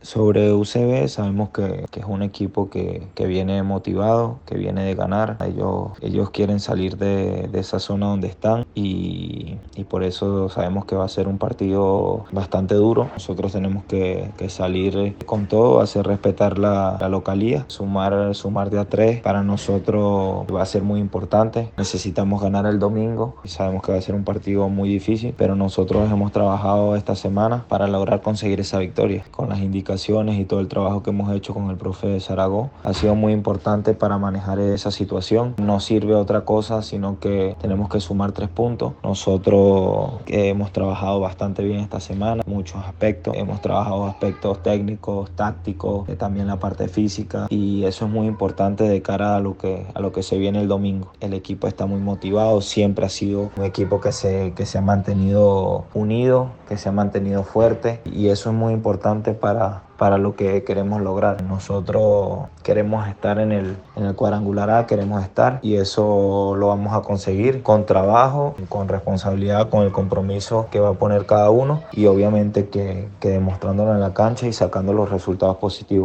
Sobre UCB sabemos que es un equipo que viene motivado, que viene de ganar. Ellos quieren salir de esa zona donde están y por eso sabemos que va a ser un partido bastante duro. Nosotros tenemos que salir con todo, hacer respetar la localía, sumar de a tres. Para nosotros va a ser muy importante. Necesitamos ganar el domingo y sabemos que va a ser un partido muy difícil, pero nosotros hemos trabajado esta semana para lograr conseguir esa victoria. Con las indicaciones y todo el trabajo que hemos hecho con el profe Zaragoza ha sido muy importante para manejar esa situación. No sirve otra cosa, sino que tenemos que sumar 3 puntos. Nosotros hemos trabajado bastante bien esta semana, muchos aspectos. Hemos trabajado aspectos técnicos, tácticos, también la parte física, y eso es muy importante de cara a lo que se viene el domingo. El equipo está muy motivado, siempre ha sido un equipo que se ha mantenido unido, que se ha mantenido fuerte, y eso es muy importante para lo que queremos lograr. Nosotros queremos estar en el cuadrangular A, queremos estar, y eso lo vamos a conseguir con trabajo, con responsabilidad, con el compromiso que va a poner cada uno, y obviamente que demostrándolo en la cancha y sacando los resultados positivos.